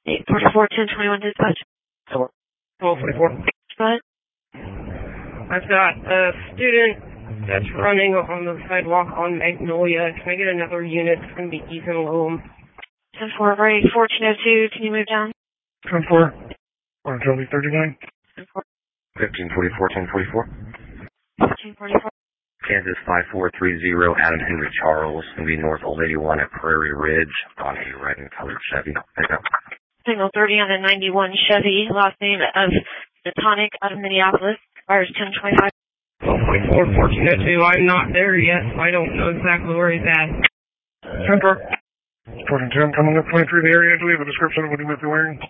844, 1021 dispatch. 1244. Go ahead. I've got a student that's running on the sidewalk on Magnolia. Can I get another unit? It's going to be Ethan Loam. 10-4, right, 1402, can you move down? 10-4. On Charlie 39. 10-4. 1544, 1044. 1544. Kansas 5430, Adam Henry Charles, going to be North Old 81 at Prairie Ridge on a red and colored Chevy. Pickup. Signal 30 on a 91 Chevy, last name of Detonic out of Minneapolis, fires 1025. 1402, I'm not there yet, so I don't know exactly where he's at. 10-4. 1410, coming up 23 the area. Do we have a description of what he might be wearing?